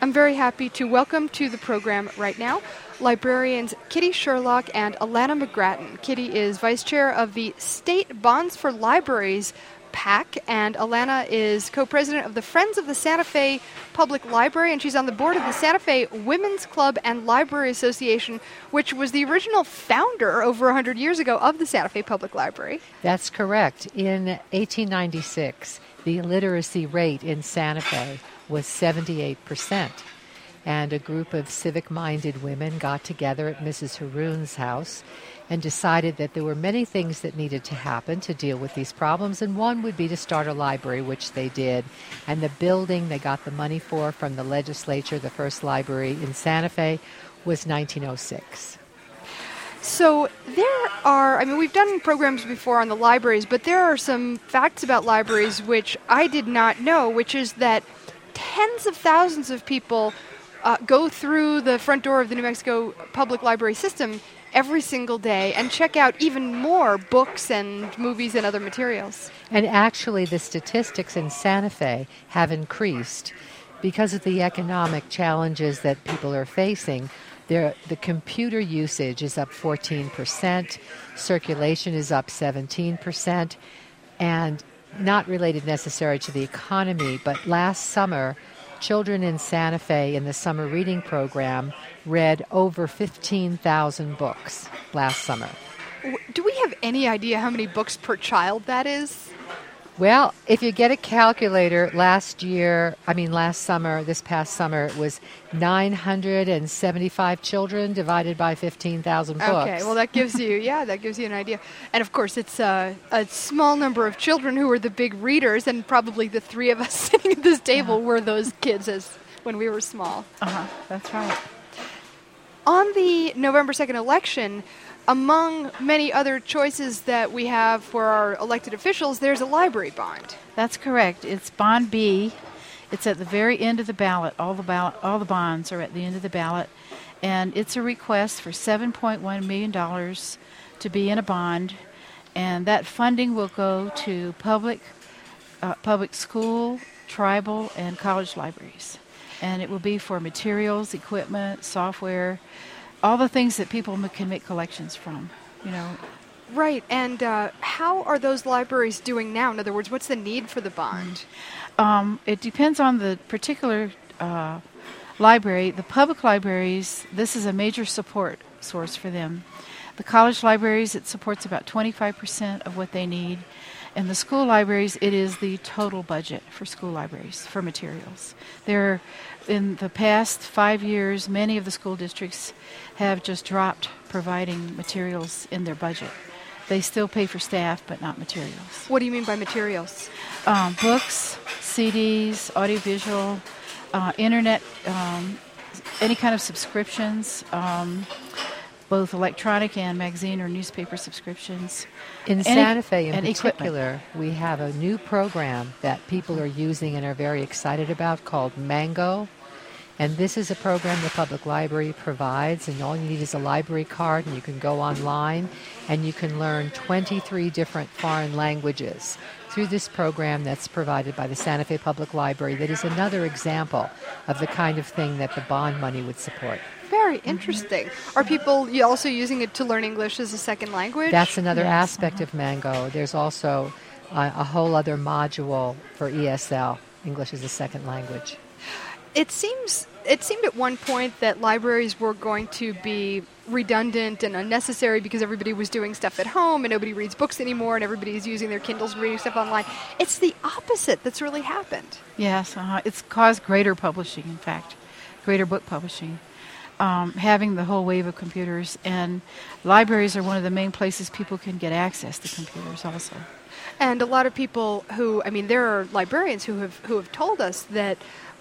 I'm very happy to welcome to the program right now librarians Kitty Sherlock and Alana McGrattan. Kitty is vice chair of the State Bonds for Libraries PAC, and Alana is co-president of the Friends of the Santa Fe Public Library, and she's on the board of the Santa Fe Women's Club and Library Association, which was the original founder over 100 years ago of the Santa Fe Public Library. That's correct. In 1896, the literacy rate in Santa Fe was 78%. And a group of civic-minded women got together at Mrs. Haroon's house and decided that there were many things that needed to happen to deal with these problems, and one would be to start a library, which they did. And the building they got the money for from the legislature, the first library in Santa Fe, was 1906. So there are, we've done programs before on the libraries, but there are some facts about libraries which I did not know, which is that tens of thousands of people go through the front door of the New Mexico Public Library system every single day and check out even more books and movies and other materials. And actually the statistics in Santa Fe have increased because of the economic challenges that people are facing. The computer usage is up 14%, circulation is up 17%, and not related necessarily to the economy, but last summer, children in Santa Fe in the summer reading program read over 15,000 books last summer. Do we have any idea how many books per child that is? Well, if you get a calculator, this past summer, it was 975 children divided by 15,000 books. Okay, well that gives you an idea. And of course, it's a small number of children who are the big readers, and probably the three of us sitting at this table were those kids when we were small. That's right. On the November 2nd election, among many other choices that we have for our elected officials, there's a library bond. That's correct. It's Bond B. It's at the very end of the ballot. All the bonds are at the end of the ballot. And it's a request for $7.1 million to be in a bond. And that funding will go to public school, tribal, and college libraries. And it will be for materials, equipment, software, all the things that people can make collections from, Right, and how are those libraries doing now? In other words, what's the need for the bond? It depends on the particular library. The public libraries, this is a major support source for them. The college libraries, it supports about 25% of what they need. And the school libraries, it is the total budget for school libraries for materials. In the past 5 years, many of the school districts have just dropped providing materials in their budget. They still pay for staff, but not materials. What do you mean by materials? Books, CDs, audiovisual, internet, any kind of subscriptions, both electronic and magazine or newspaper subscriptions. In Santa Fe in particular, we have a new program that people are using and are very excited about called Mango. And this is a program the public library provides, and all you need is a library card, and you can go online, and you can learn 23 different foreign languages through this program that's provided by the Santa Fe Public Library. That is another example of the kind of thing that the bond money would support. Very interesting. Are people also using it to learn English as a second language? That's another aspect of Mango. There's also a whole other module for ESL, English as a second language. It seemed at one point that libraries were going to be redundant and unnecessary because everybody was doing stuff at home and nobody reads books anymore and everybody's using their Kindles and reading stuff online. It's the opposite that's really happened. Yes, it's caused greater publishing, in fact, greater book publishing. Having the whole wave of computers, and libraries are one of the main places people can get access to computers also. And a lot of people there are librarians who have told us that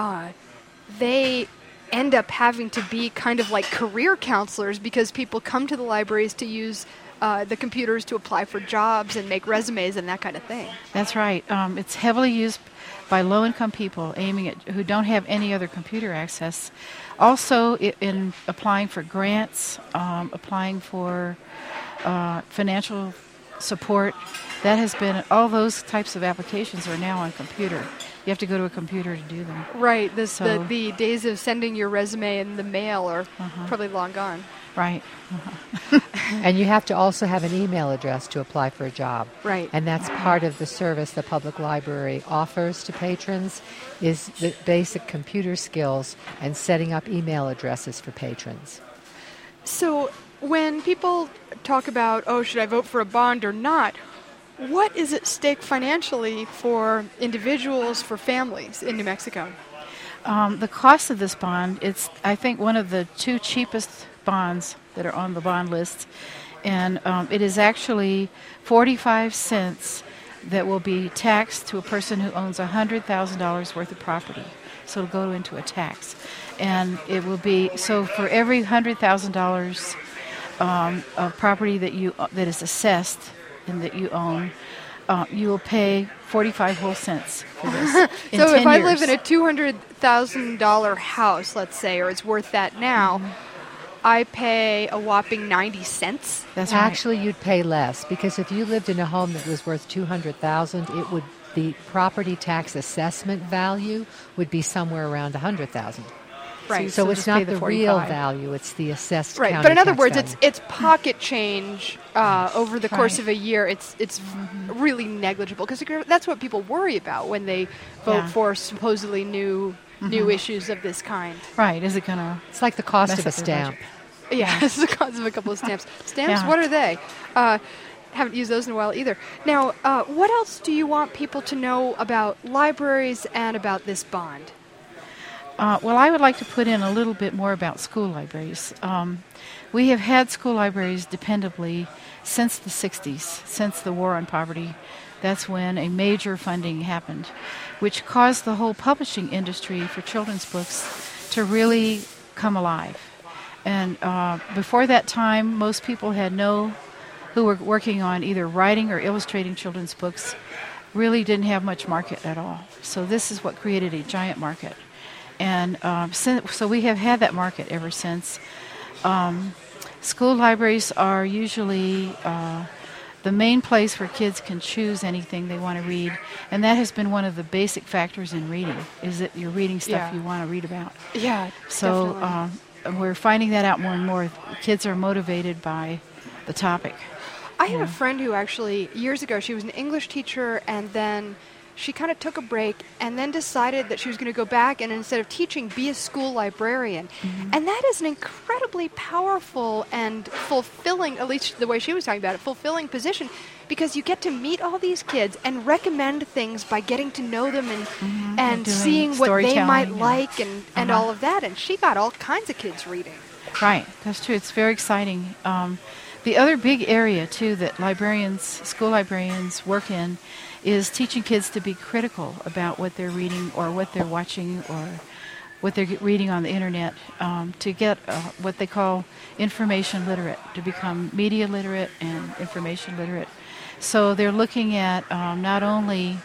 they end up having to be kind of like career counselors because people come to the libraries to use the computers to apply for jobs and make resumes and that kind of thing. That's right. It's heavily used by low-income people who don't have any other computer access. Also, in applying for grants, applying for financial support, that has been all those types of applications are now on computer. You have to go to a computer to do them. Right. So- The days of sending your resume in the mail are probably long gone. Right. And you have to also have an email address to apply for a job. Right. And that's part of the service the public library offers to patrons is the basic computer skills and setting up email addresses for patrons. So when people talk about, oh, should I vote for a bond or not, what is at stake financially for individuals, for families in New Mexico? The cost of this bond, it's, I think, one of the 2 cheapest bonds that are on the bond list. And it is actually 45 cents that will be taxed to a person who owns $100,000 worth of property. So it'll go into a tax. And it will be, so for every $100,000 of property that is assessed and that you own, you will pay 45 whole cents for this. in So 10 if I years. live in a $200,000 house, let's say, or it's worth that now, I pay a whopping 90 cents. That's right. Actually, you'd pay less because if you lived in a home that was worth $200,000, it would the property tax assessment value would be somewhere around $100,000. Right. So it's just pay not the the real 45. value; it's the assessed. Right, county but in other tax words, value. it's pocket change over the course Right. of a year. It's really negligible because that's what people worry about when they vote Yeah. for supposedly new issues of this kind. Right. Is it going to... It's like the cost Mess of a up their stamp. budget. Yeah, it's the cost of a couple of stamps. Stamps, Yeah. what are they? Haven't used those in a while either. Now, what else do you want people to know about libraries and about this bond? Well, I would like to put in a little bit more about school libraries. We have had school libraries dependably since the 60s, since the War on Poverty. That's when a major funding happened, which caused the whole publishing industry for children's books to really come alive. And before that time, most people who were working on either writing or illustrating children's books really didn't have much market at all. So this is what created a giant market. And so we have had that market ever since. School libraries are usually the main place where kids can choose anything they want to read. And that has been one of the basic factors in reading, is that you're reading stuff Yeah. you want to read about. Yeah, So definitely. we're finding that out more and more. Kids are motivated by the topic. I have a friend who actually, years ago, she was an English teacher, and then she kind of took a break and then decided that she was going to go back and instead of teaching, be a school librarian. And that is an incredibly powerful and fulfilling, at least the way she was talking about it, fulfilling position, because you get to meet all these kids and recommend things by getting to know them and Doing seeing what they might storytelling, like and all of that. And she got all kinds of kids reading. Right, that's true. It's very exciting. The other big area, too, that school librarians work in is teaching kids to be critical about what they're reading or what they're watching or what they're reading on the internet, to get what they call information literate, to become media literate and information literate. So they're looking at not only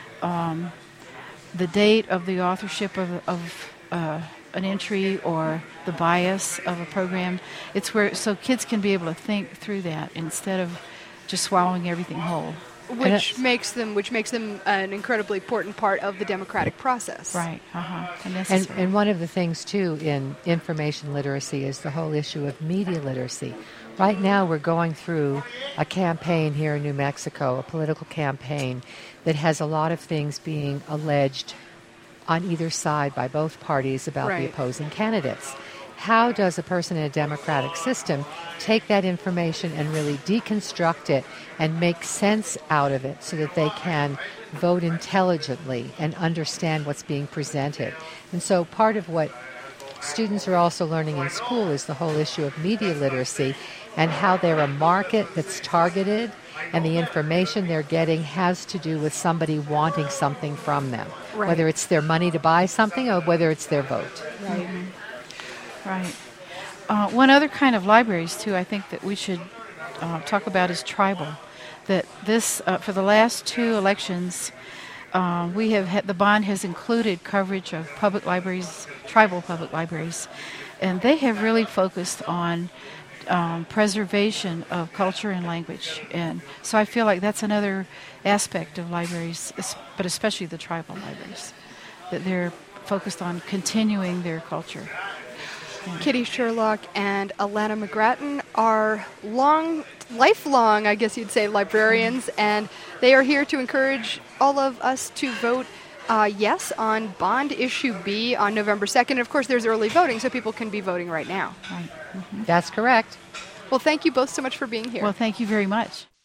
the date of the authorship of an entry or the bias of a program. It's where so kids can be able to think through that instead of just swallowing everything whole. Which makes them an incredibly important part of the democratic process. Right. And And one of the things, too, in information literacy is the whole issue of media literacy. Right now we're going through a campaign here in New Mexico, a political campaign that has a lot of things being alleged on either side by both parties about the opposing candidates. How does a person in a democratic system take that information and really deconstruct it and make sense out of it so that they can vote intelligently and understand what's being presented? And so part of what students are also learning in school is the whole issue of media literacy and how they're a market that's targeted and the information they're getting has to do with somebody wanting something from them, whether it's their money to buy something or whether it's their vote. Right. Right. One other kind of libraries, too, I think that we should talk about is tribal. That this, for the last 2 elections, we have had, the bond has included coverage of public libraries, tribal public libraries, and they have really focused on preservation of culture and language. And so I feel like that's another aspect of libraries, but especially the tribal libraries, that they're focused on continuing their culture. Kitty Sherlock and Alana McGrattan are lifelong, I guess you'd say, librarians, and they are here to encourage all of us to vote yes on Bond Issue B on November 2nd. Of course, there's early voting, so people can be voting right now. Right. That's correct. Well, thank you both so much for being here. Well, thank you very much.